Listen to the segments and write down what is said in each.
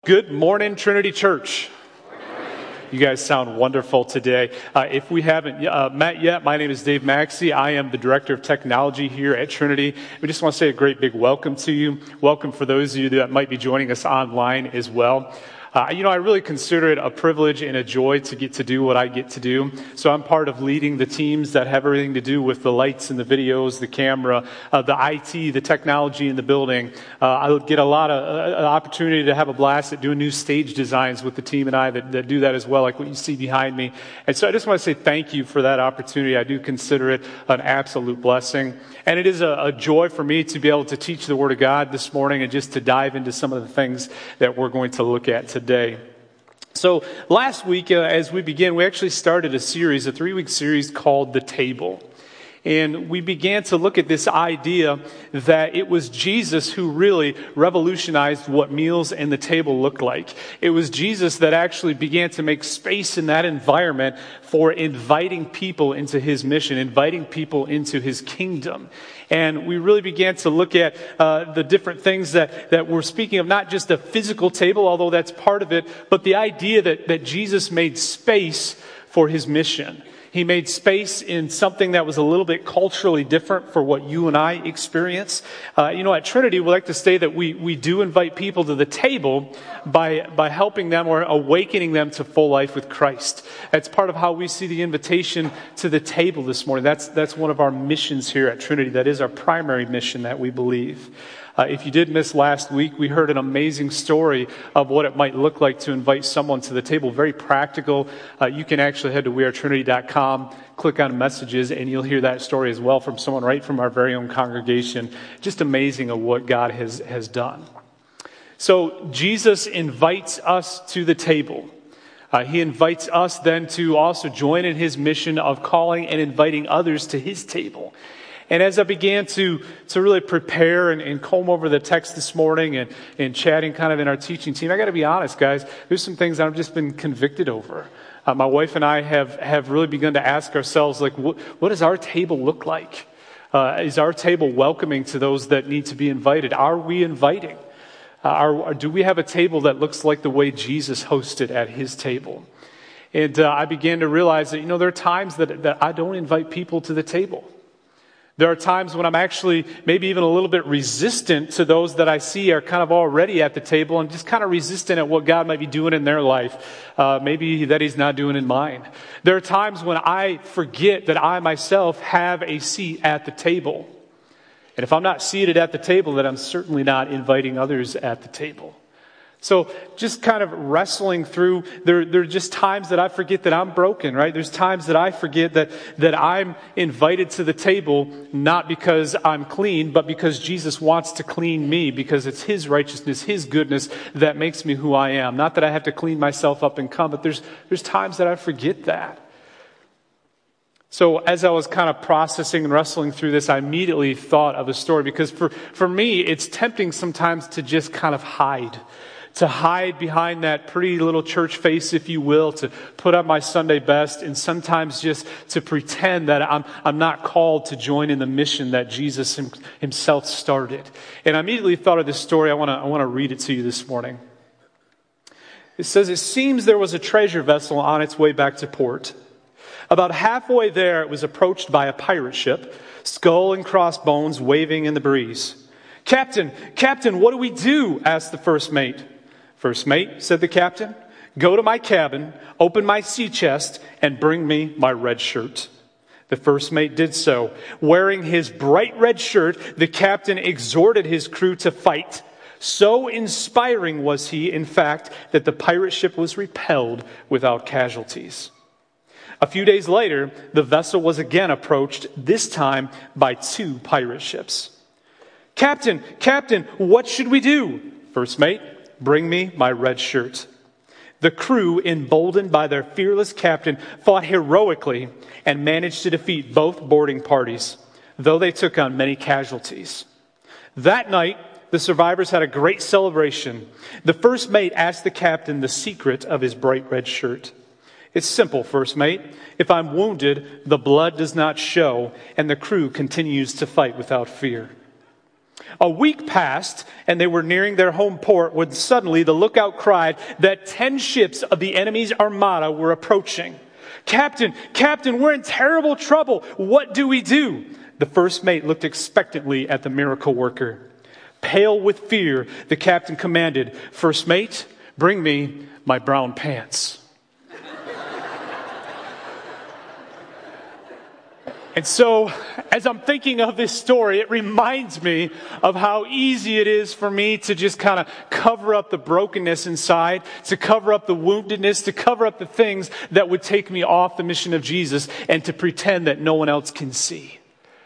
Good morning, Trinity Church. You guys sound wonderful today. If we haven't met yet, my name is Dave Maxey. I am the Director of Technology here at Trinity. We just want to say a great big welcome to you. Welcome for those of you that might be joining us online as well. I really consider it a privilege and a joy to get to do what I get to do. So I'm part of leading the teams that have everything to do with the lights and the videos, the camera, the IT, the technology in the building. I get a lot of opportunity to have a blast at doing new stage designs with the team and I that do that as well, like what you see behind me. And so I just want to say thank you for that opportunity. I do consider it an absolute blessing. And it is a joy for me to be able to teach the Word of God this morning and just to dive into some of the things that we're going to look at today. So last week, as we began, we actually started a 3-week series called The Table. And we began to look at this idea that it was Jesus who really revolutionized what meals and the table looked like. It was Jesus that actually began to make space in that environment for inviting people into his mission, inviting people into his kingdom. And we really began to look at the different things that we're speaking of, not just a physical table, although that's part of it, but the idea that Jesus made space for his mission. He made space in something that was a little bit culturally different for what you and I experience. At Trinity, we like to say that we do invite people to the table by helping them or awakening them to full life with Christ. That's part of how we see the invitation to the table this morning. That's one of our missions here at Trinity. That is our primary mission that we believe. If you did miss last week, we heard an amazing story of what it might look like to invite someone to the table. Very practical. You can actually head to wearetrinity.com, click on messages, and you'll hear that story as well from someone right from our very own congregation. Just amazing of what God has done. So Jesus invites us to the table. He invites us then to also join in his mission of calling and inviting others to his table. And as I began to really prepare and comb over the text this morning and chatting kind of in our teaching team, I got to be honest, guys, there's some things that I've just been convicted over. My wife and I have really begun to ask ourselves, like, what does our table look like? Is our table welcoming to those that need to be invited? Are we inviting? Do we have a table that looks like the way Jesus hosted at his table? And I began to realize that, there are times that I don't invite people to the table. There are times when I'm actually maybe even a little bit resistant to those that I see are kind of already at the table and just kind of resistant at what God might be doing in their life, maybe that he's not doing in mine. There are times when I forget that I myself have a seat at the table. And if I'm not seated at the table, then I'm certainly not inviting others at the table. So just kind of wrestling through, there are just times that I forget that I'm broken, right? There's times that I forget that I'm invited to the table, not because I'm clean, but because Jesus wants to clean me, because it's his righteousness, his goodness that makes me who I am. Not that I have to clean myself up and come, but there's times that I forget that. So as I was kind of processing and wrestling through this, I immediately thought of a story, because for me, it's tempting sometimes to just kind of hide. To hide behind that pretty little church face, if you will, to put on my Sunday best, and sometimes just to pretend that I'm not called to join in the mission that Jesus himself started. And I immediately thought of this story. I want to read it to you this morning. It says, "It seems there was a treasure vessel on its way back to port. About halfway there, it was approached by a pirate ship, skull and crossbones waving in the breeze. 'Captain, what do we do?' asked the first mate. 'First mate,' said the captain, 'go to my cabin, open my sea chest, and bring me my red shirt.' The first mate did so. Wearing his bright red shirt, the captain exhorted his crew to fight. So inspiring was he, in fact, that the pirate ship was repelled without casualties. A few days later, the vessel was again approached, this time by 2 pirate ships. 'Captain, what should we do?' 'First mate, bring me my red shirt.' The crew, emboldened by their fearless captain, fought heroically and managed to defeat both boarding parties, though they took on many casualties. That night, the survivors had a great celebration. The first mate asked the captain the secret of his bright red shirt. 'It's simple, first mate. If I'm wounded, the blood does not show, and the crew continues to fight without fear.' A week passed, and they were nearing their home port when suddenly the lookout cried that 10 ships of the enemy's armada were approaching. Captain, we're in terrible trouble. What do we do? The first mate looked expectantly at the miracle worker. Pale with fear, the captain commanded, "First mate, bring me my brown pants." And so, as I'm thinking of this story, it reminds me of how easy it is for me to just kind of cover up the brokenness inside, to cover up the woundedness, to cover up the things that would take me off the mission of Jesus, and to pretend that no one else can see.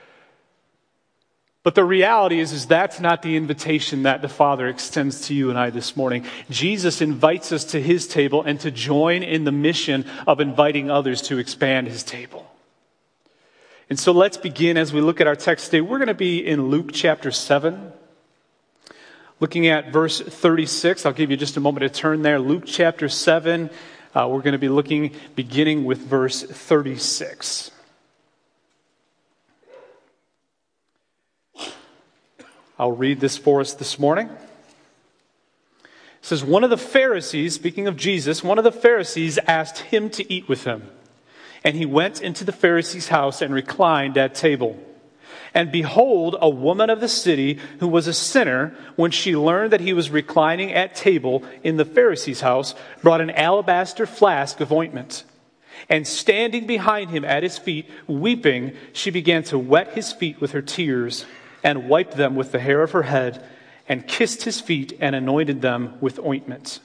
But the reality is that's not the invitation that the Father extends to you and I this morning. Jesus invites us to his table and to join in the mission of inviting others to expand his table. And so let's begin as we look at our text today. We're going to be in Luke chapter 7, looking at verse 36. I'll give you just a moment to turn there. Luke chapter 7, we're going to be beginning with verse 36. I'll read this for us this morning. It says, one of the Pharisees, speaking of Jesus, one of the Pharisees asked him to eat with him. And he went into the Pharisee's house and reclined at table. And behold, a woman of the city who was a sinner, when she learned that he was reclining at table in the Pharisee's house, brought an alabaster flask of ointment. And standing behind him at his feet, weeping, she began to wet his feet with her tears and wiped them with the hair of her head and kissed his feet and anointed them with ointment.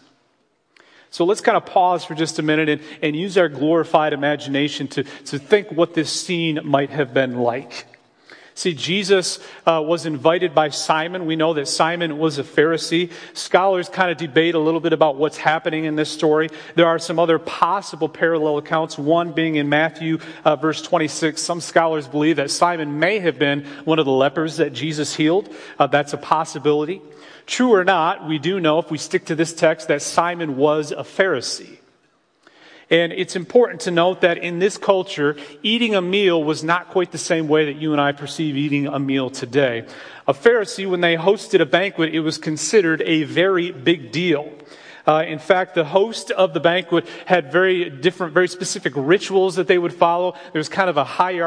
So let's kind of pause for just a minute and use our glorified imagination to think what this scene might have been like. See, Jesus was invited by Simon. We know that Simon was a Pharisee. Scholars kind of debate a little bit about what's happening in this story. There are some other possible parallel accounts, one being in Matthew verse 26. Some scholars believe that Simon may have been one of the lepers that Jesus healed. That's a possibility. True or not, we do know, if we stick to this text, that Simon was a Pharisee. And it's important to note that in this culture, eating a meal was not quite the same way that you and I perceive eating a meal today. A Pharisee, when they hosted a banquet, it was considered a very big deal. In fact, the host of the banquet had very specific rituals that they would follow. There was kind of a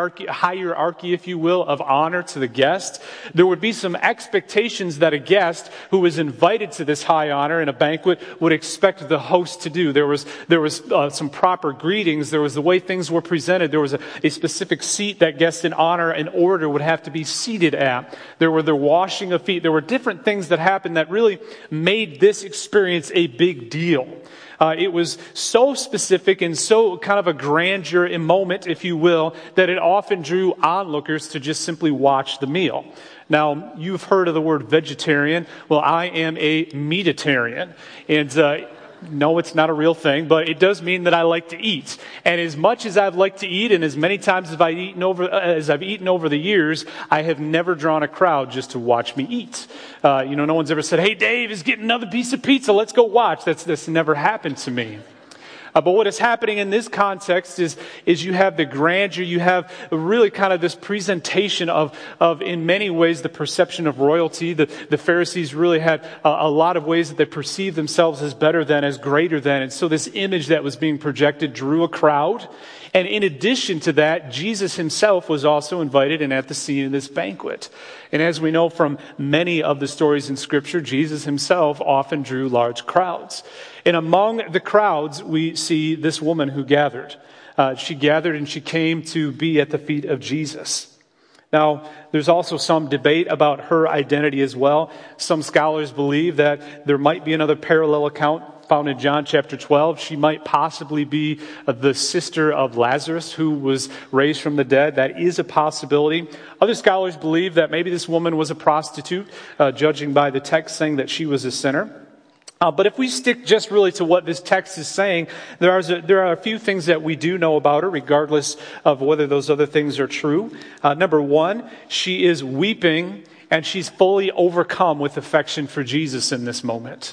hierarchy, if you will, of honor to the guest. There would be some expectations that a guest who was invited to this high honor in a banquet would expect the host to do. There was some proper greetings. There was the way things were presented. There was a specific seat that guests in honor and order would have to be seated at. There were the washing of feet. There were different things that happened that really made this experience a big deal. It was so specific and so kind of a grandeur moment, if you will, that it often drew onlookers to just simply watch the meal. Now, you've heard of the word vegetarian. Well, I am a meatitarian. And no, it's not a real thing, but it does mean that I like to eat. And as much as I've liked to eat, and as many times as I've eaten over the years, I have never drawn a crowd just to watch me eat. No one's ever said, "Hey, Dave is getting another piece of pizza. Let's go watch." That's never happened to me. But what is happening in this context is you have the grandeur, you have really kind of this presentation of in many ways, the perception of royalty. The Pharisees really had a lot of ways that they perceived themselves as better than, as greater than. And so this image that was being projected drew a crowd. And in addition to that, Jesus himself was also invited and at the scene of this banquet. And as we know from many of the stories in Scripture, Jesus himself often drew large crowds. And among the crowds, we see this woman who gathered. She gathered and she came to be at the feet of Jesus. Now, there's also some debate about her identity as well. Some scholars believe that there might be another parallel account found in John chapter 12. She might possibly be the sister of Lazarus who was raised from the dead. That is a possibility. Other scholars believe that maybe this woman was a prostitute, judging by the text saying that she was a sinner. But if we stick just really to what this text is saying, there are a few things that we do know about her, regardless of whether those other things are true. Number one, she is weeping and she's fully overcome with affection for Jesus in this moment.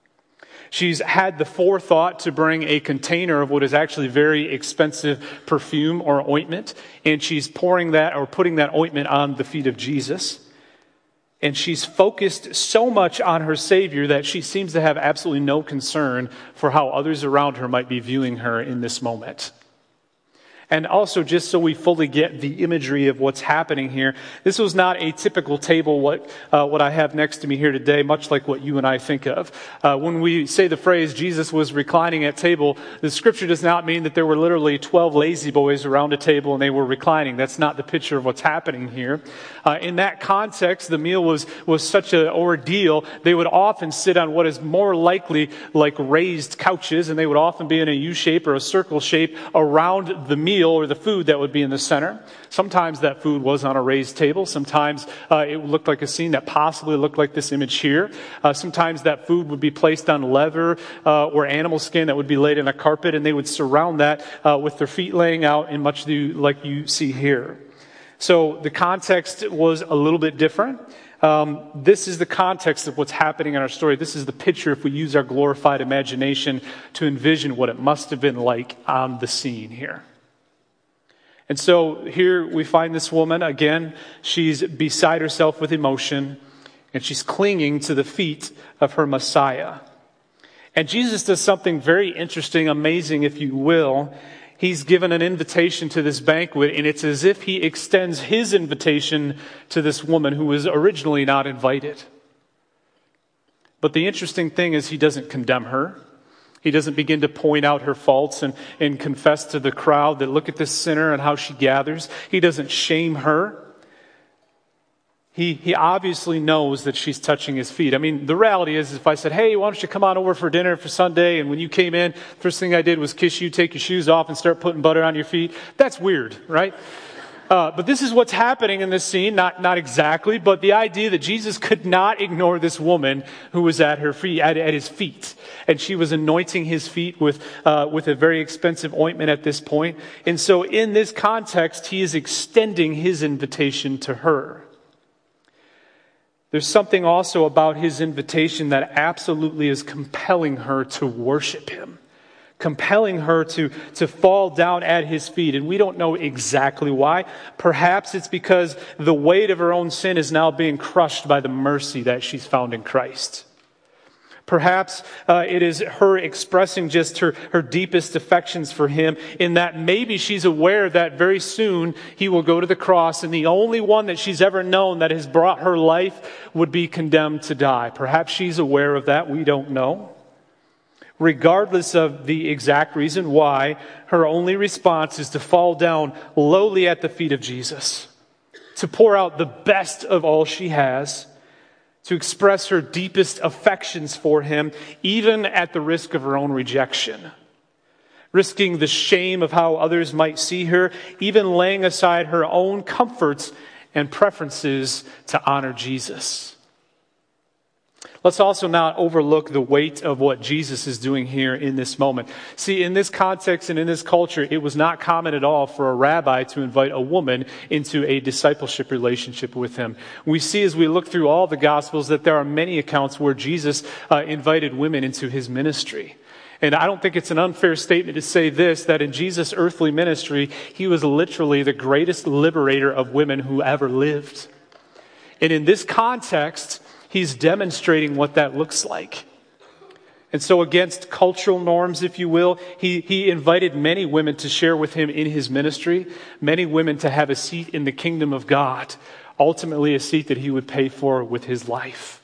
She's had the forethought to bring a container of what is actually very expensive perfume or ointment, and she's pouring that or putting that ointment on the feet of Jesus. And she's focused so much on her Savior that she seems to have absolutely no concern for how others around her might be viewing her in this moment. And also, just so we fully get the imagery of what's happening here, this was not a typical table, what I have next to me here today, much like what you and I think of. When we say the phrase, Jesus was reclining at table, the scripture does not mean that there were literally 12 lazy boys around a table and they were reclining. That's not the picture of what's happening here. In that context, the meal was such an ordeal, they would often sit on what is more likely like raised couches, and they would often be in a U shape or a circle shape around the meal or the food that would be in the center. Sometimes that food was on a raised table. Sometimes it looked like a scene that possibly looked like this image here. Sometimes that food would be placed on leather or animal skin that would be laid in a carpet, and they would surround that with their feet laying out in much like you see here. So the context was a little bit different. This is the context of what's happening in our story. This is the picture if we use our glorified imagination to envision what it must have been like on the scene here. And so here we find this woman, again, she's beside herself with emotion, and she's clinging to the feet of her Messiah. And Jesus does something very interesting, amazing, if you will. He's given an invitation to this banquet, and it's as if he extends his invitation to this woman who was originally not invited. But the interesting thing is he doesn't condemn her. He doesn't begin to point out her faults and confess to the crowd that look at this sinner and how she gathers. He doesn't shame her. He obviously knows that she's touching his feet. I mean, the reality is if I said, hey, why don't you come on over for dinner for Sunday, and when you came in, first thing I did was kiss you, take your shoes off, and start putting butter on your feet. That's weird, right? But this is what's happening in this scene, not exactly, but the idea that Jesus could not ignore this woman who was at her feet, at his feet. And she was anointing his feet with a very expensive ointment at this point. And so in this context, he is extending his invitation to her. There's something also about his invitation that absolutely is compelling her to worship him, compelling her to fall down at his feet. And we don't know exactly why. Perhaps it's because the weight of her own sin is now being crushed by the mercy that she's found in Christ. Perhaps it is her expressing just her deepest affections for him, in that maybe she's aware that very soon he will go to the cross, and the only one that she's ever known that has brought her life would be condemned to die. Perhaps she's aware of that. We don't know. Regardless of the exact reason why, her only response is to fall down lowly at the feet of Jesus, to pour out the best of all she has, to express her deepest affections for him, even at the risk of her own rejection, risking the shame of how others might see her, even laying aside her own comforts and preferences to honor Jesus. Let's also not overlook the weight of what Jesus is doing here in this moment. See, in this context and in this culture, it was not common at all for a rabbi to invite a woman into a discipleship relationship with him. We see as we look through all the Gospels that there are many accounts where Jesus invited women into his ministry. And I don't think it's an unfair statement to say this, that in Jesus' earthly ministry, he was literally the greatest liberator of women who ever lived. And in this context, he's demonstrating what that looks like. And so against cultural norms, if you will, he invited many women to share with him in his ministry, many women to have a seat in the kingdom of God, ultimately a seat that he would pay for with his life.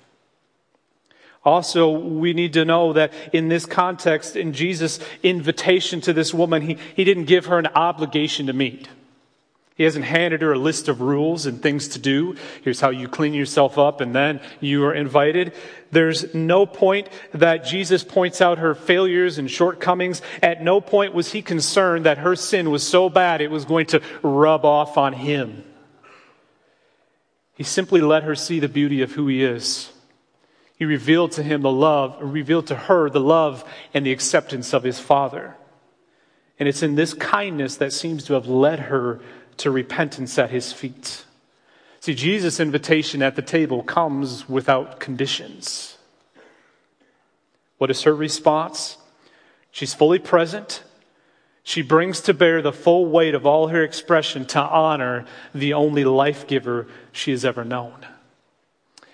Also, we need to know that in this context, in Jesus' invitation to this woman, he didn't give her an obligation to meet. He hasn't handed her a list of rules and things to do. Here's how you clean yourself up, and then you are invited. There's no point that Jesus points out her failures and shortcomings. At no point was he concerned that her sin was so bad it was going to rub off on him. He simply let her see the beauty of who he is. He revealed to her the love and the acceptance of his Father. And it's in this kindness that seems to have led her to repentance at his feet. See, Jesus' invitation at the table comes without conditions. What is her response? She's fully present. She brings to bear the full weight of all her expression to honor the only life giver she has ever known.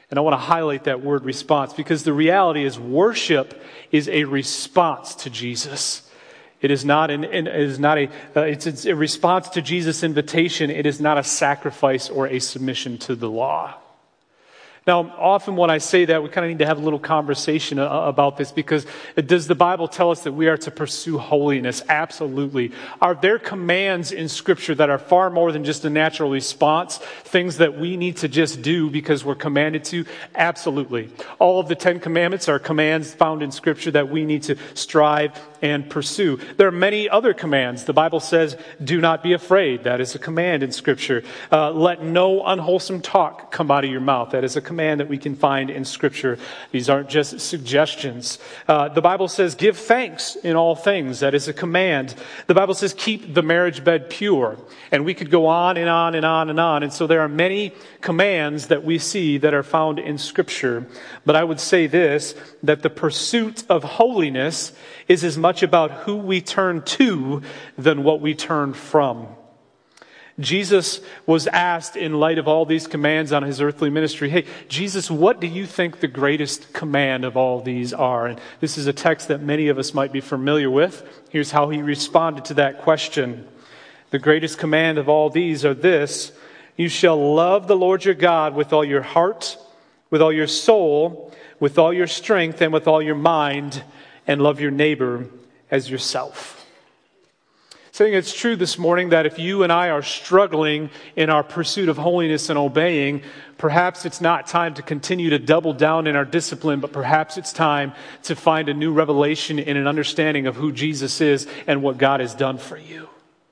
And I want to highlight that word response, because the reality is worship is a response to Jesus. It is not it's a response to Jesus' invitation. It is not a sacrifice or a submission to the law. Now, often when I say that, we kind of need to have a little conversation about this, because does the Bible tell us that we are to pursue holiness? Absolutely. Are there commands in Scripture that are far more than just a natural response, things that we need to just do because we're commanded to? Absolutely. All of the 10 commandments are commands found in Scripture that we need to strive and pursue. There are many other commands. The Bible says, do not be afraid. That is a command in Scripture. Let no unwholesome talk come out of your mouth. That is a command that we can find in Scripture. These aren't just suggestions. The Bible says, give thanks in all things. That is a command. The Bible says, keep the marriage bed pure. And we could go on and on and on and on. And so there are many commands that we see that are found in Scripture. But I would say this, that the pursuit of holiness is as much about who we turn to than what we turn from. Jesus was asked, in light of all these commands on his earthly ministry, hey, Jesus, what do you think the greatest command of all these are? And this is a text that many of us might be familiar with. Here's how he responded to that question. The greatest command of all these are this: you shall love the Lord your God with all your heart, with all your soul, with all your strength, and with all your mind, and love your neighbor as yourself. So I think it's true this morning that if you and I are struggling in our pursuit of holiness and obeying, perhaps it's not time to continue to double down in our discipline, but perhaps it's time to find a new revelation and an understanding of who Jesus is and what God has done for you.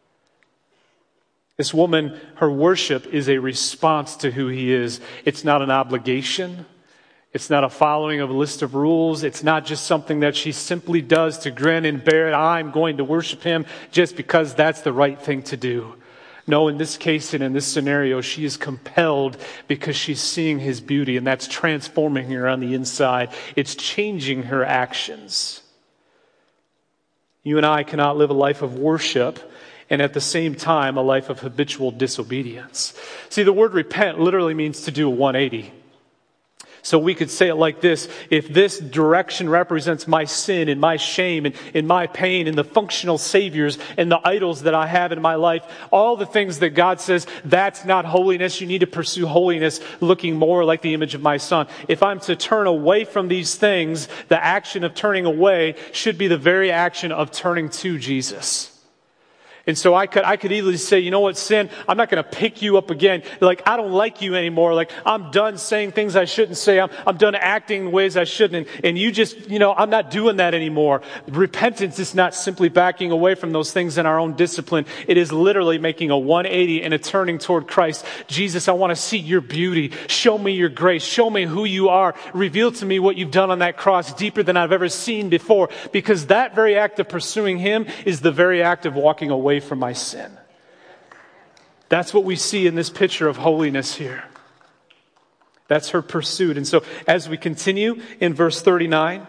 This woman, her worship is a response to who he is. It's not an obligation. It's not a following of a list of rules. It's not just something that she simply does to grin and bear it. I'm going to worship him just because that's the right thing to do. No, in this case and in this scenario, she is compelled because she's seeing his beauty, and that's transforming her on the inside. It's changing her actions. You and I cannot live a life of worship and at the same time a life of habitual disobedience. See, the word repent literally means to do a 180. So we could say it like this: if this direction represents my sin and my shame and my pain and the functional saviors and the idols that I have in my life, all the things that God says, that's not holiness. You need to pursue holiness looking more like the image of my Son. If I'm to turn away from these things, the action of turning away should be the very action of turning to Jesus. And so I could easily say, you know what, sin, I'm not going to pick you up again. Like, I don't like you anymore. Like, I'm done saying things I shouldn't say. I'm done acting in ways I shouldn't. And you just, I'm not doing that anymore. Repentance is not simply backing away from those things in our own discipline. It is literally making a 180 and a turning toward Christ. Jesus, I want to see your beauty. Show me your grace. Show me who you are. Reveal to me what you've done on that cross deeper than I've ever seen before. Because that very act of pursuing him is the very act of walking away from my sin. That's what we see in this picture of holiness here. That's her pursuit. And so as we continue in verse 39,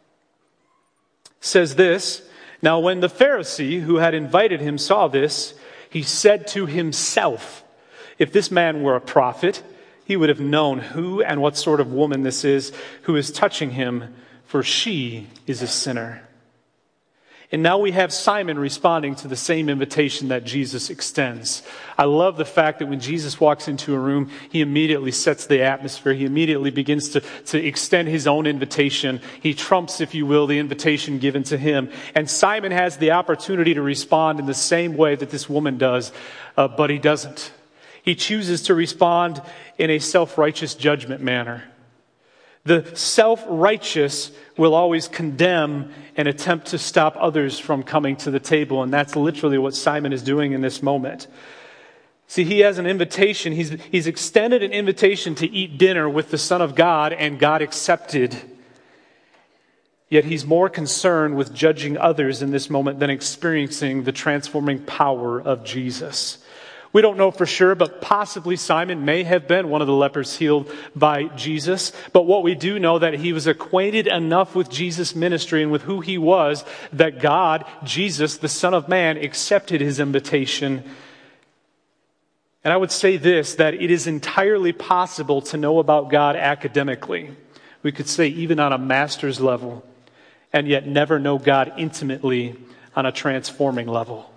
says this: now when the Pharisee who had invited him saw this, he said to himself, if this man were a prophet, he would have known who and what sort of woman this is who is touching him, for she is a sinner. And now we have Simon responding to the same invitation that Jesus extends. I love the fact that when Jesus walks into a room, he immediately sets the atmosphere. He immediately begins to extend his own invitation. He trumps, if you will, the invitation given to him. And Simon has the opportunity to respond in the same way that this woman does, but he doesn't. He chooses to respond in a self-righteous judgment manner. The self-righteous will always condemn and attempt to stop others from coming to the table. And that's literally what Simon is doing in this moment. See, he has an invitation. He's extended an invitation to eat dinner with the Son of God, and God accepted. Yet he's more concerned with judging others in this moment than experiencing the transforming power of Jesus. We don't know for sure, but possibly Simon may have been one of the lepers healed by Jesus. But what we do know that he was acquainted enough with Jesus' ministry and with who he was that God, Jesus, the Son of Man, accepted his invitation. And I would say this, that it is entirely possible to know about God academically. We could say even on a master's level, and yet never know God intimately on a transforming level.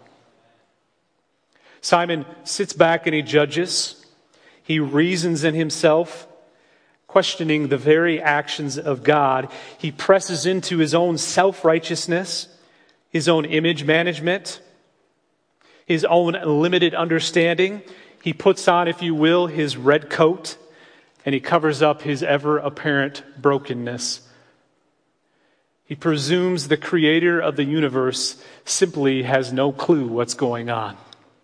Simon sits back and he judges. He reasons in himself, questioning the very actions of God. He presses into his own self-righteousness, his own image management, his own limited understanding. He puts on, if you will, his red coat, and he covers up his ever-apparent brokenness. He presumes the creator of the universe simply has no clue what's going on.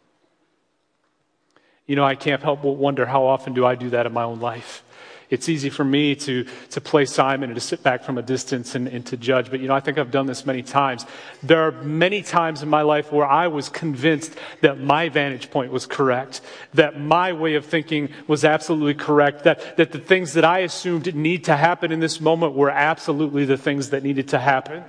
You know, I can't help but wonder, how often do I do that in my own life? It's easy for me to play Simon and to sit back from a distance and to judge. But, I think I've done this many times. There are many times in my life where I was convinced that my vantage point was correct, that my way of thinking was absolutely correct, that the things that I assumed need to happen in this moment were absolutely the things that needed to happen.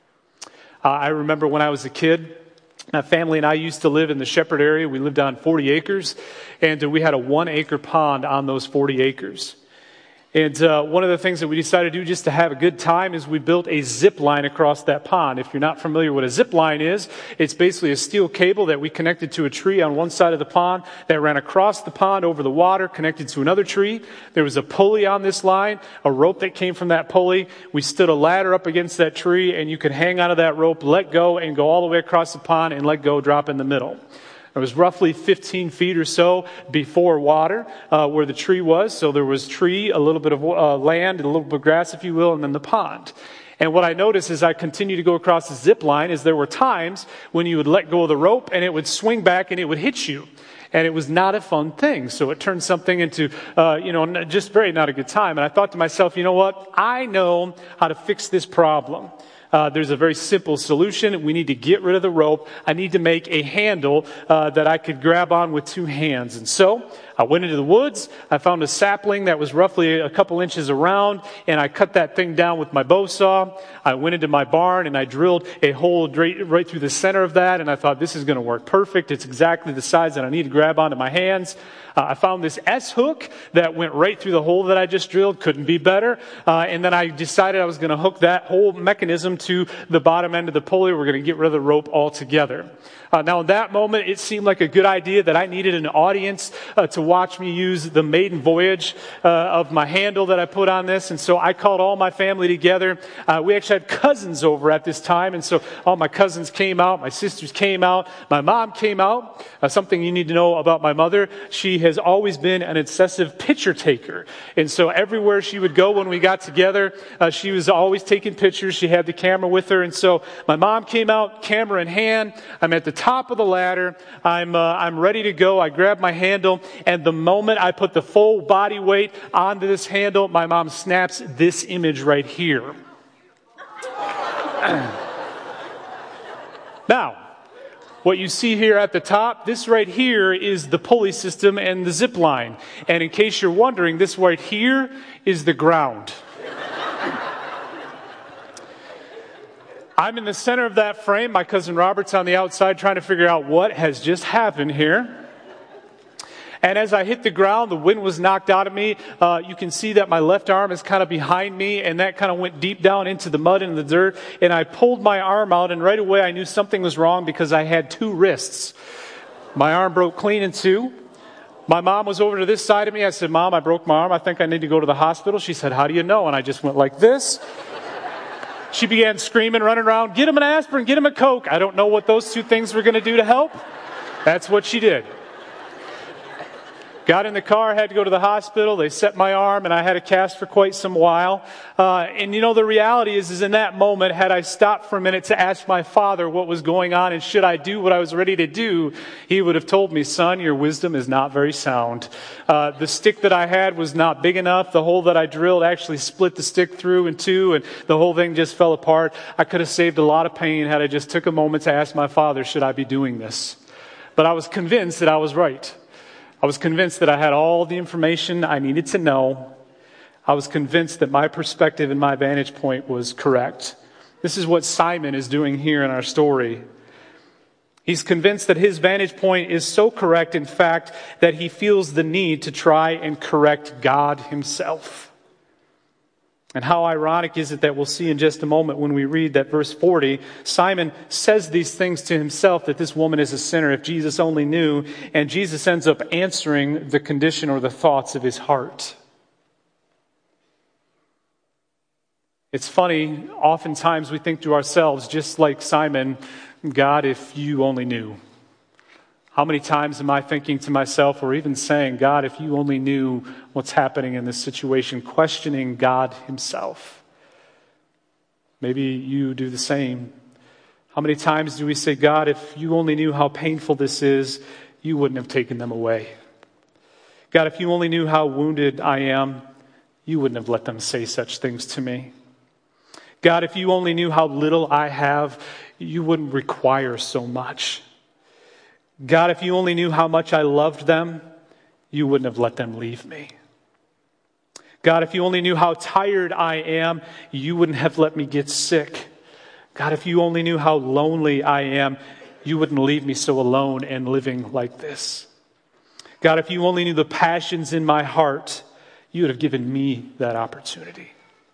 I remember when I was a kid, my family and I used to live in the Shepherd area. We lived on 40 acres, and we had a 1-acre pond on those 40 acres. And one of the things that we decided to do just to have a good time is we built a zip line across that pond. If you're not familiar with what a zip line is, it's basically a steel cable that we connected to a tree on one side of the pond that ran across the pond over the water, connected to another tree. There was a pulley on this line, a rope that came from that pulley. We stood a ladder up against that tree, and you could hang onto that rope, let go, and go all the way across the pond and let go, drop in the middle. It was roughly 15 feet or so before water where the tree was. So there was tree, a little bit of land, a little bit of grass, if you will, and then the pond. And what I noticed as I continued to go across the zip line is there were times when you would let go of the rope and it would swing back and it would hit you. And it was not a fun thing. So it turned something into, just very not a good time. And I thought to myself, you know what? I know how to fix this problem. There's a very simple solution. We need to get rid of the rope. I need to make a handle that I could grab on with two hands. And so I went into the woods. I found a sapling that was roughly a couple inches around, and I cut that thing down with my bow saw. I went into my barn, and I drilled a hole right through the center of that, and I thought, this is going to work perfect. It's exactly the size that I need to grab onto my hands. I found this S-hook that went right through the hole that I just drilled. Couldn't be better. And then I decided I was going to hook that whole mechanism to the bottom end of the pulley. We're going to get rid of the rope altogether. Now, in that moment, it seemed like a good idea that I needed an audience to watch me use the maiden voyage of my handle that I put on this. And so I called all my family together. We actually had cousins over at this time. And so all my cousins came out. My sisters came out. My mom came out. Something you need to know about my mother, she has always been an obsessive picture taker. And so everywhere she would go when we got together, she was always taking pictures. She had the camera with her. And so my mom came out, camera in hand. I'm at the top of the ladder. I'm ready to go. I grab my handle, and the moment I put the full body weight onto this handle, my mom snaps this image right here. Now, what you see here at the top, this right here is the pulley system and the zip line. And in case you're wondering, this right here is the ground. I'm in the center of that frame. My cousin Robert's on the outside trying to figure out what has just happened here. And as I hit the ground, the wind was knocked out of me. You can see that my left arm is kind of behind me, and that kind of went deep down into the mud and the dirt. And I pulled my arm out, and right away I knew something was wrong because I had two wrists. My arm broke clean in two. My mom was over to this side of me. I said, "Mom, I broke my arm. I think I need to go to the hospital." She said, "How do you know?" And I just went like this. She began screaming, running around, "Get him an aspirin, get him a Coke." I don't know what those two things were going to do to help. That's what she did. Got in the car, had to go to the hospital. They set my arm, and I had a cast for quite some while. And the reality is in that moment, had I stopped for a minute to ask my father what was going on and should I do what I was ready to do, he would have told me, "Son, your wisdom is not very sound." The stick that I had was not big enough. The hole that I drilled actually split the stick through in two, and the whole thing just fell apart. I could have saved a lot of pain had I just took a moment to ask my father, should I be doing this? But I was convinced that I was right. I was convinced that I had all the information I needed to know. I was convinced that my perspective and my vantage point was correct. This is what Simon is doing here in our story. He's convinced that his vantage point is so correct, in fact, that he feels the need to try and correct God himself. And how ironic is it that we'll see in just a moment when we read that verse 40, Simon says these things to himself, that this woman is a sinner, if Jesus only knew, and Jesus ends up answering the condition or the thoughts of his heart. It's funny, oftentimes we think to ourselves, just like Simon, God, if you only knew. How many times am I thinking to myself or even saying, God, if you only knew what's happening in this situation, questioning God himself? Maybe you do the same. How many times do we say, God, if you only knew how painful this is, you wouldn't have taken them away. God, if you only knew how wounded I am, you wouldn't have let them say such things to me. God, if you only knew how little I have, you wouldn't require so much. God, if you only knew how much I loved them, you wouldn't have let them leave me. God, if you only knew how tired I am, you wouldn't have let me get sick. God, if you only knew how lonely I am, you wouldn't leave me so alone and living like this. God, if you only knew the passions in my heart, you would have given me that opportunity.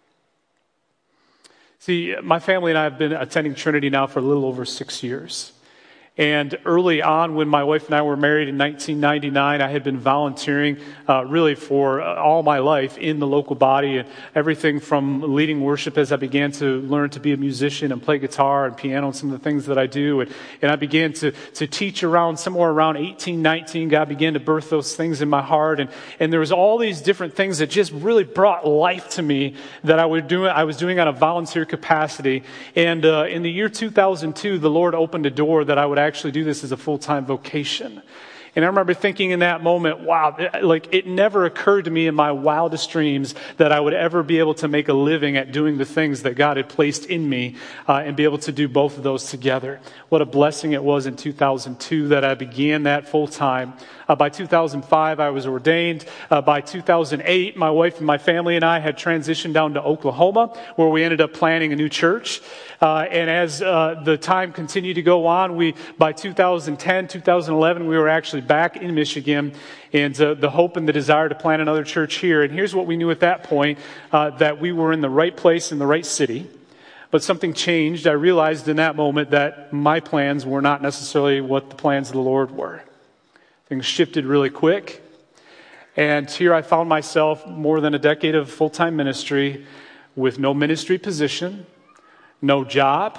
See, my family and I have been attending Trinity now for a little over 6 years. And early on, when my wife and I were married in 1999, I had been volunteering really for all my life in the local body, and everything from leading worship as I began to learn to be a musician and play guitar and piano and some of the things that I do. And I began to teach around somewhere around 18, 19. God began to birth those things in my heart. And there was all these different things that just really brought life to me that I was doing on a volunteer capacity. And in the year 2002, the Lord opened a door that I would actually do this as a full-time vocation. And I remember thinking in that moment, wow, it never occurred to me in my wildest dreams that I would ever be able to make a living at doing the things that God had placed in me and be able to do both of those together. What a blessing it was in 2002 that I began that full-time. By 2005, I was ordained. By 2008, my wife and my family and I had transitioned down to Oklahoma, where we ended up planning a new church. And as the time continued to go on, by 2010, 2011, we were actually back in Michigan, and the hope and the desire to plant another church here. And here's what we knew at that point, that we were in the right place in the right city. But something changed. I realized in that moment that my plans were not necessarily what the plans of the Lord were. Things shifted really quick. And here I found myself more than a decade of full-time ministry with no ministry position, no job,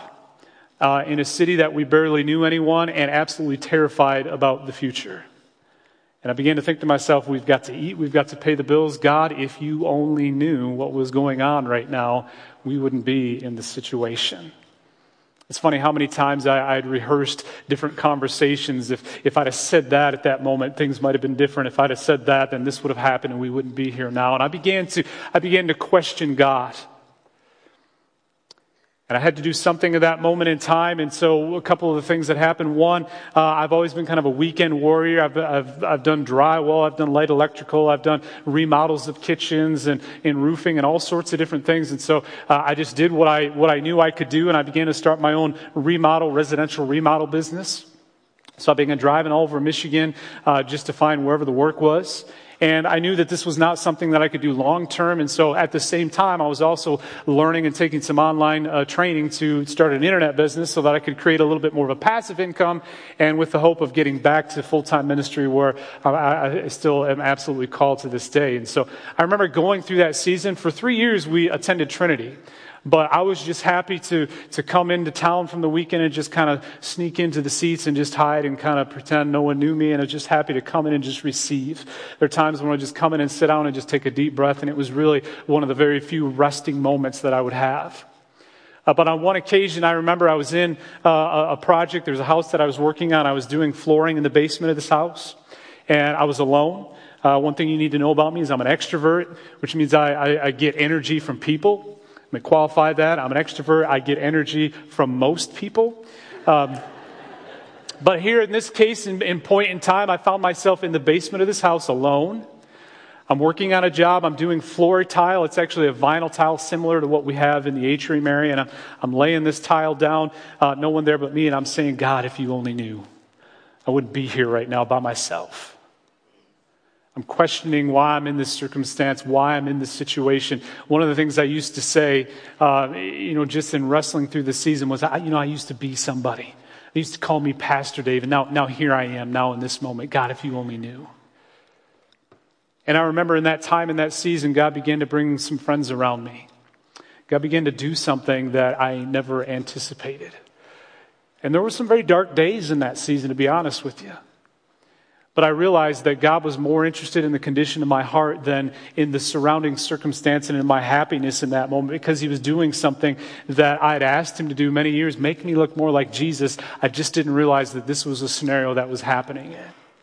in a city that we barely knew anyone, and absolutely terrified about the future. And I began to think to myself, we've got to eat, we've got to pay the bills. God, if you only knew what was going on right now, we wouldn't be in this situation. It's funny how many times I had rehearsed different conversations. If I'd have said that at that moment, things might have been different. If I'd have said that, then this would have happened and we wouldn't be here now. And I began to question God. And I had to do something at that moment in time. And so a couple of the things that happened. One, I've always been kind of a weekend warrior. I've done drywall. I've done light electrical. I've done remodels of kitchens and roofing and all sorts of different things. And so I just did what I knew I could do. And I began to start my own residential remodel business. So I began driving all over Michigan just to find wherever the work was. And I knew that this was not something that I could do long term. And so at the same time, I was also learning and taking some online training to start an internet business so that I could create a little bit more of a passive income, and with the hope of getting back to full-time ministry where I still am absolutely called to this day. And so I remember going through that season. For 3 years, we attended Trinity. But I was just happy to come into town from the weekend and just kind of sneak into the seats and just hide and kind of pretend no one knew me. And I was just happy to come in and just receive. There are times when I would just come in and sit down and just take a deep breath. And it was really one of the very few resting moments that I would have. But on one occasion, I remember I was in a project. There was a house that I was working on. I was doing flooring in the basement of this house. And I was alone. One thing you need to know about me is I'm an extrovert, which means I get energy from people. Let me qualify that. I'm an extrovert. I get energy from most people. But here in this case, in point in time, I found myself in the basement of this house alone. I'm working on a job. I'm doing floor tile. It's actually a vinyl tile similar to what we have in the atrium area. And I'm laying this tile down, no one there but me. And I'm saying, God, if you only knew, I wouldn't be here right now by myself. I'm questioning why I'm in this circumstance, why I'm in this situation. One of the things I used to say, just in wrestling through the season was, I used to be somebody. They used to call me Pastor Dave, and now here I am, now in this moment. God, if you only knew. And I remember in that time, in that season, God began to bring some friends around me. God began to do something that I never anticipated. And there were some very dark days in that season, to be honest with you. But I realized that God was more interested in the condition of my heart than in the surrounding circumstance and in my happiness in that moment, because he was doing something that I had asked him to do many years, make me look more like Jesus. I just didn't realize that this was a scenario that was happening.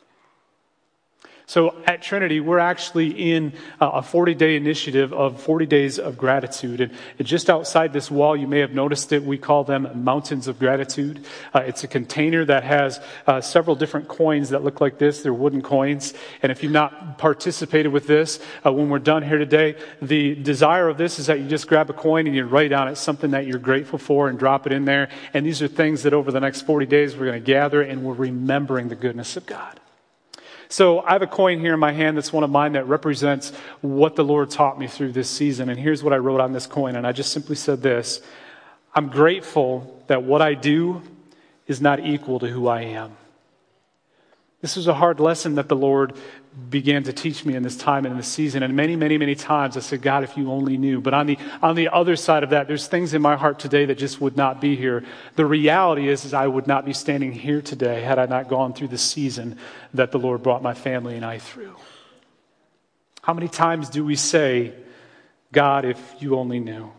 So at Trinity, we're actually in a 40-day initiative of 40 days of gratitude. And just outside this wall, you may have noticed it, we call them mountains of gratitude. It's a container that has several different coins that look like this. They're wooden coins. And if you've not participated with this, when we're done here today, the desire of this is that you just grab a coin and you write on it something that you're grateful for and drop it in there. And these are things that over the next 40 days we're going to gather, and we're remembering the goodness of God. So I have a coin here in my hand that's one of mine that represents what the Lord taught me through this season. And here's what I wrote on this coin. And I just simply said this: I'm grateful that what I do is not equal to who I am. This was a hard lesson that the Lord began to teach me in this time and in this season. And many, many, many times I said, God, if you only knew. But on the other side of that, there's things in my heart today that just would not be here. The reality is I would not be standing here today had I not gone through the season that the Lord brought my family and I through. How many times do we say, God, if you only knew?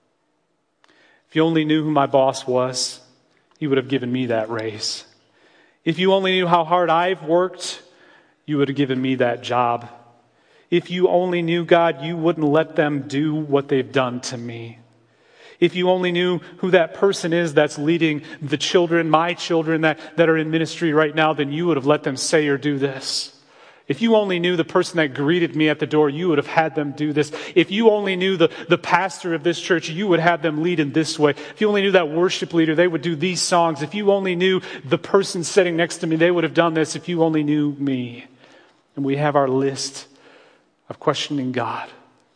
If you only knew who my boss was, he would have given me that raise. If you only knew how hard I've worked, you would have given me that job. If you only knew, God, you wouldn't let them do what they've done to me. If you only knew who that person is that's leading the children, my children that are in ministry right now, then you would have let them say or do this. If you only knew the person that greeted me at the door, you would have had them do this. If you only knew the pastor of this church, you would have them lead in this way. If you only knew that worship leader, they would do these songs. If you only knew the person sitting next to me, they would have done this. If you only knew me. And we have our list of questioning God.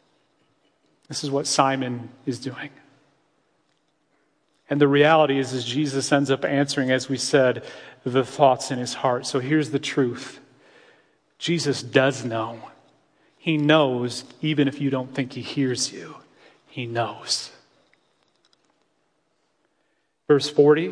This is what Simon is doing. And the reality is Jesus ends up answering, as we said, the thoughts in his heart. So here's the truth. Jesus does know. He knows, even if you don't think he hears you. He knows. Verse 40,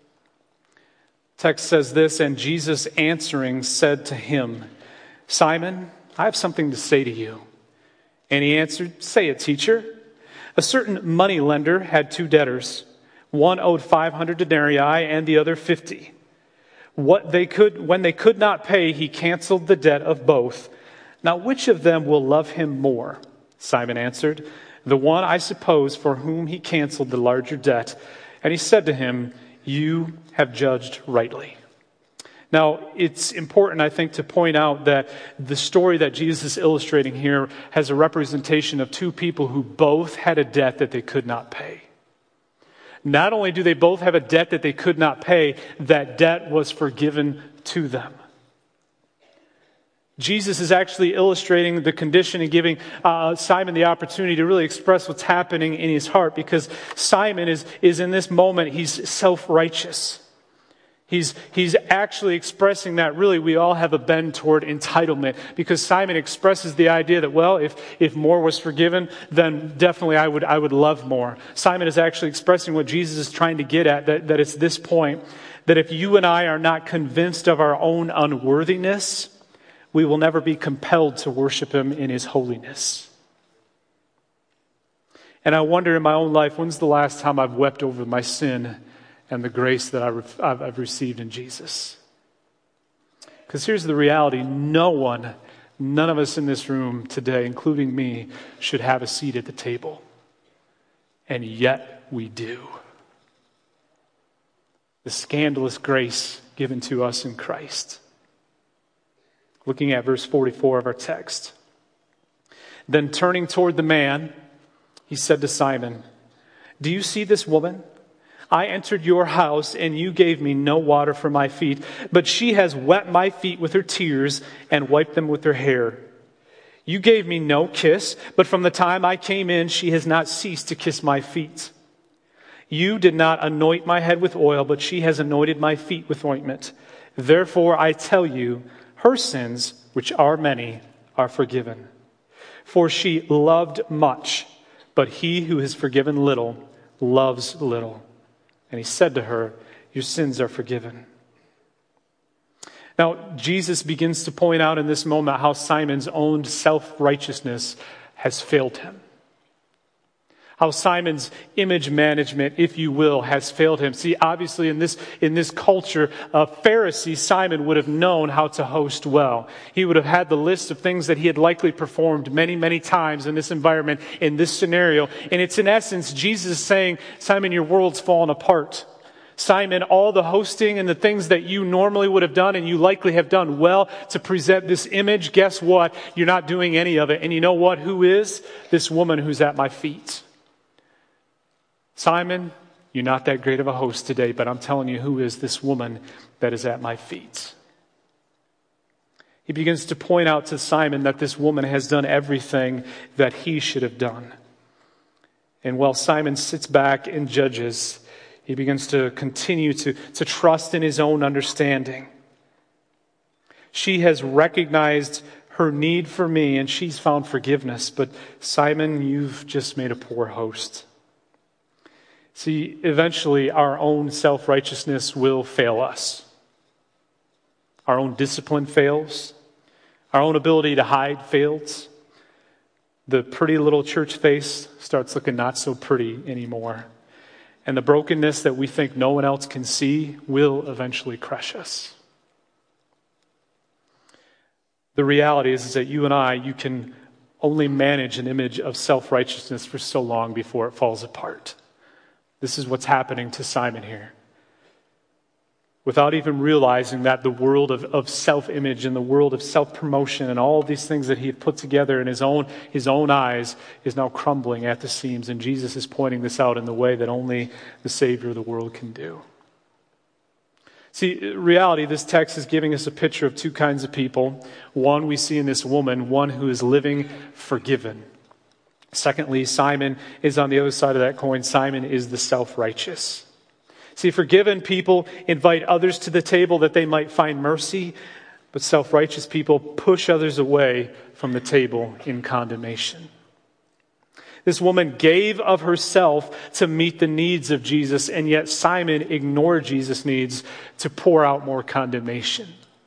text says this, and Jesus answering said to him, Simon, I have something to say to you. And he answered, say it, teacher. A certain money lender had two debtors. One owed 500 denarii and the other 50. When they could not pay, he canceled the debt of both. Now, which of them will love him more? Simon answered, the one, I suppose, for whom he canceled the larger debt. And he said to him, you have judged rightly. Now, it's important, I think, to point out that the story that Jesus is illustrating here has a representation of two people who both had a debt that they could not pay. Not only do they both have a debt that they could not pay, that debt was forgiven to them. Jesus is actually illustrating the condition and giving Simon the opportunity to really express what's happening in his heart, because Simon is in this moment, he's self-righteous. He's actually expressing that really we all have a bend toward entitlement, because Simon expresses the idea that, well, if more was forgiven, then definitely I would love more. Simon is actually expressing what Jesus is trying to get at, that it's this point, that if you and I are not convinced of our own unworthiness, we will never be compelled to worship him in his holiness. And I wonder in my own life, when's the last time I've wept over my sin and the grace that I've received in Jesus? Because here's the reality. None of us in this room today, including me, should have a seat at the table. And yet we do. The scandalous grace given to us in Christ. Looking at verse 44 of our text. Then turning toward the man, he said to Simon, "Do you see this woman? I entered your house, and you gave me no water for my feet, but she has wet my feet with her tears and wiped them with her hair. You gave me no kiss, but from the time I came in, she has not ceased to kiss my feet. You did not anoint my head with oil, but she has anointed my feet with ointment. Therefore, I tell you, her sins, which are many, are forgiven. For she loved much, but he who is forgiven little loves little." And he said to her, "Your sins are forgiven." Now, Jesus begins to point out in this moment how Simon's own self-righteousness has failed him. How Simon's image management, if you will, has failed him. See, obviously in this culture, a Pharisee, Simon would have known how to host well. He would have had the list of things that he had likely performed many, many times in this environment, in this scenario. And it's in essence, Jesus saying, Simon, your world's fallen apart. Simon, all the hosting and the things that you normally would have done and you likely have done well to present this image, guess what? You're not doing any of it. And you know what? Who is? This woman who's at my feet. Simon, you're not that great of a host today, but I'm telling you who is this woman that is at my feet. He begins to point out to Simon that this woman has done everything that he should have done. And while Simon sits back and judges, he begins to continue to trust in his own understanding. She has recognized her need for me and she's found forgiveness, but Simon, you've just made a poor host. See, eventually our own self-righteousness will fail us. Our own discipline fails. Our own ability to hide fails. The pretty little church face starts looking not so pretty anymore. And the brokenness that we think no one else can see will eventually crush us. The reality is that you and I, you can only manage an image of self-righteousness for so long before it falls apart. This is what's happening to Simon here. Without even realizing that the world of self-image and the world of self-promotion and all of these things that he had put together in his own eyes is now crumbling at the seams. And Jesus is pointing this out in the way that only the Savior of the world can do. See, in reality, this text is giving us a picture of two kinds of people. One we see in this woman, one who is living forgiven. Secondly, Simon is on the other side of that coin. Simon is the self-righteous. See, forgiven people invite others to the table that they might find mercy, but self-righteous people push others away from the table in condemnation. This woman gave of herself to meet the needs of Jesus, and yet Simon ignored Jesus' needs to pour out more condemnation.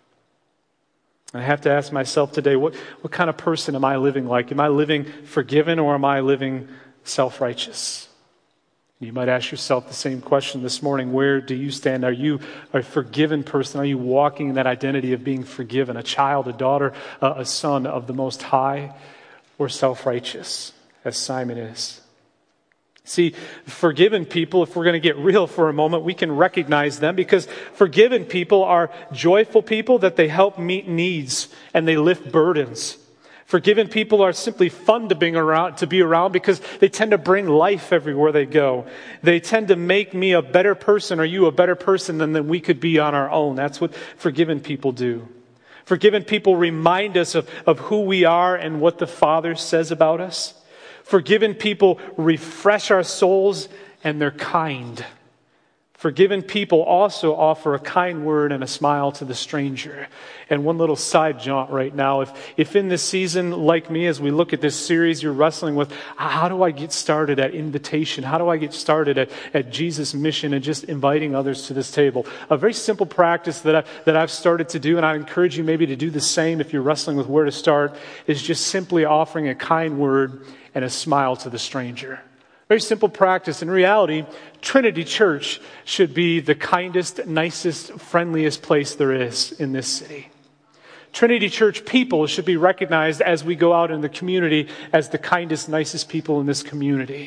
I have to ask myself today, what kind of person am I living like? Am I living forgiven or am I living self-righteous? You might ask yourself the same question this morning. Where do you stand? Are you a forgiven person? Are you walking in that identity of being forgiven? A child, a daughter, a son of the Most High, or self-righteous, as Simon is? See, forgiven people, if we're going to get real for a moment, we can recognize them because forgiven people are joyful people that they help meet needs and they lift burdens. Forgiven people are simply fun to be around because they tend to bring life everywhere they go. They tend to make me a better person or you a better person than we could be on our own. That's what forgiven people do. Forgiven people remind us of who we are and what the Father says about us. Forgiven people refresh our souls and they're kind. Forgiven people also offer a kind word and a smile to the stranger. And one little side jaunt right now, if in this season, like me, as we look at this series, you're wrestling with, how do I get started at invitation? How do I get started at Jesus' mission and just inviting others to this table? A very simple practice that I've started to do, and I encourage you maybe to do the same if you're wrestling with where to start, is just simply offering a kind word and a smile to the stranger. Very simple practice. In reality, Trinity Church should be the kindest, nicest, friendliest place there is in this city. Trinity Church people should be recognized as we go out in the community as the kindest, nicest people in this community.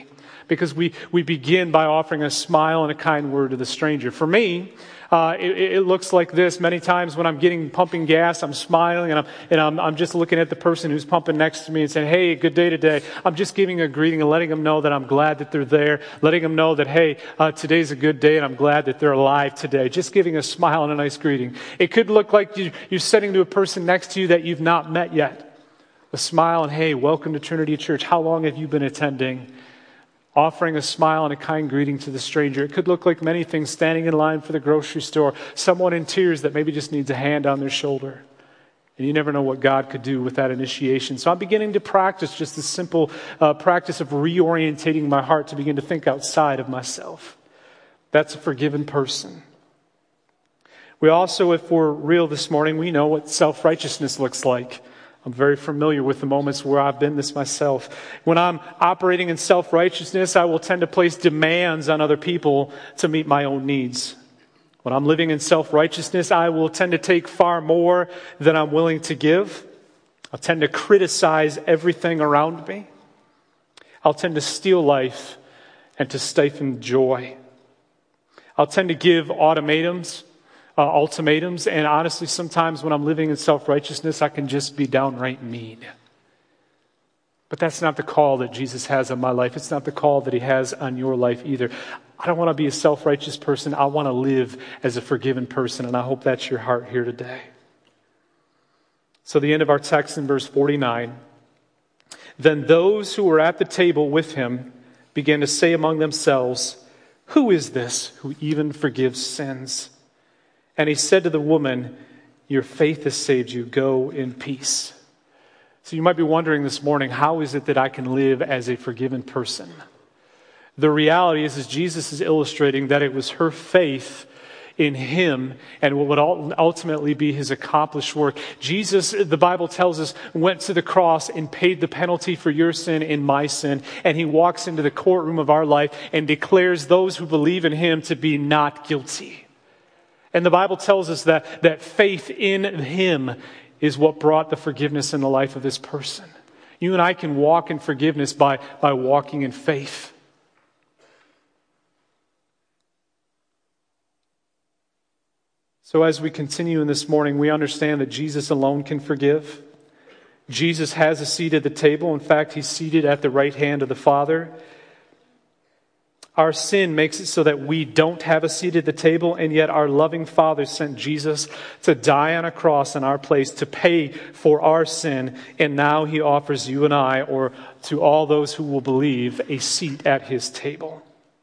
because we begin by offering a smile and a kind word to the stranger. For me, it looks like this. Many times when I'm pumping gas, I'm smiling and I'm just looking at the person who's pumping next to me and saying, hey, good day today. I'm just giving a greeting and letting them know that I'm glad that they're there, letting them know that, hey, today's a good day and I'm glad that they're alive today. Just giving a smile and a nice greeting. It could look like you're sitting to a person next to you that you've not met yet. A smile and, hey, welcome to Trinity Church. How long have you been attending? Offering a smile and a kind greeting to the stranger. It could look like many things, standing in line for the grocery store, someone in tears that maybe just needs a hand on their shoulder. And you never know what God could do with that initiation. So I'm beginning to practice just the simple practice of reorientating my heart to begin to think outside of myself. That's a forgiven person. We also, if we're real this morning, we know what self-righteousness looks like. I'm very familiar with the moments where I've been this myself. When I'm operating in self-righteousness, I will tend to place demands on other people to meet my own needs. When I'm living in self-righteousness, I will tend to take far more than I'm willing to give. I'll tend to criticize everything around me. I'll tend to steal life and to stifle joy. I'll tend to give ultimatums, and honestly, sometimes when I'm living in self-righteousness, I can just be downright mean. But that's not the call that Jesus has on my life. It's not the call that he has on your life either. I don't want to be a self-righteous person. I want to live as a forgiven person, and I hope that's your heart here today. So the end of our text in verse 49, then those who were at the table with him began to say among themselves, who is this who even forgives sins? And he said to the woman, your faith has saved you. Go in peace. So you might be wondering this morning, how is it that I can live as a forgiven person? The reality is Jesus is illustrating that it was her faith in him and what would ultimately be his accomplished work. Jesus, the Bible tells us, went to the cross and paid the penalty for your sin and my sin. And he walks into the courtroom of our life and declares those who believe in him to be not guilty. And the Bible tells us that faith in him is what brought the forgiveness in the life of this person. You and I can walk in forgiveness by walking in faith. So as we continue in this morning, we understand that Jesus alone can forgive. Jesus has a seat at the table. In fact, he's seated at the right hand of the Father. Our sin makes it so that we don't have a seat at the table, and yet our loving Father sent Jesus to die on a cross in our place to pay for our sin, and now he offers you and I, or to all those who will believe, a seat at his table.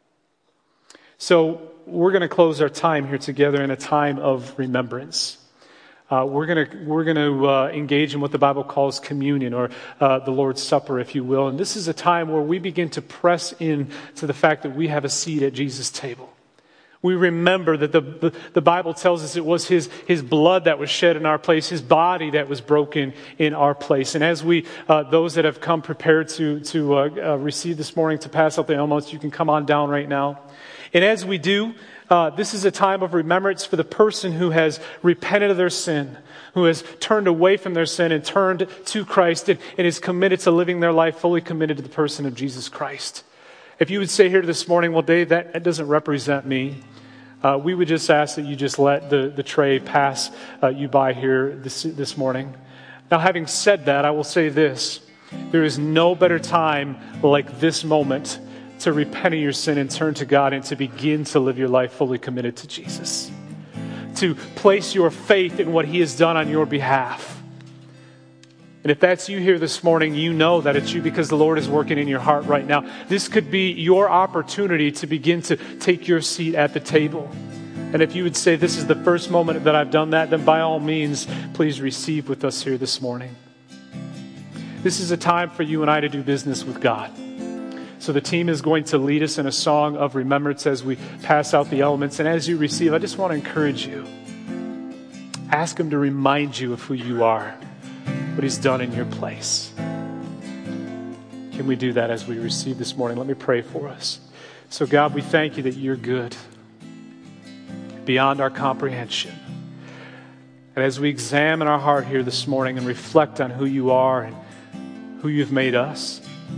So we're going to close our time here together in a time of remembrance. We're going to engage in what the Bible calls communion, or the Lord's Supper, if you will. And this is a time where we begin to press in to the fact that we have a seat at Jesus' table. We remember that the Bible tells us it was his blood that was shed in our place, his body that was broken in our place. And as we, those that have come prepared to receive this morning, to pass out the elements, you can come on down right now. And as we do, this is a time of remembrance for the person who has repented of their sin, who has turned away from their sin and turned to Christ and is committed to living their life fully committed to the person of Jesus Christ. If you would say here this morning, well, Dave, that doesn't represent me, we would just ask that you just let the tray pass you by here this morning. Now, having said that, I will say this. There is no better time like this moment to repent of your sin and turn to God and to begin to live your life fully committed to Jesus. To place your faith in what he has done on your behalf. And if that's you here this morning, you know that it's you because the Lord is working in your heart right now. This could be your opportunity to begin to take your seat at the table. And if you would say, this is the first moment that I've done that, then by all means, please receive with us here this morning. This is a time for you and I to do business with God. So the team is going to lead us in a song of remembrance as we pass out the elements. And as you receive, I just want to encourage you. Ask him to remind you of who you are, what he's done in your place. Can we do that as we receive this morning? Let me pray for us. So God, we thank you that you're good, beyond our comprehension. And as we examine our heart here this morning and reflect on who you are and who you've made us,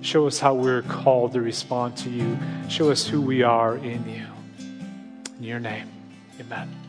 Show us how we're called to respond to you. Show us who we are in you. In your name, amen.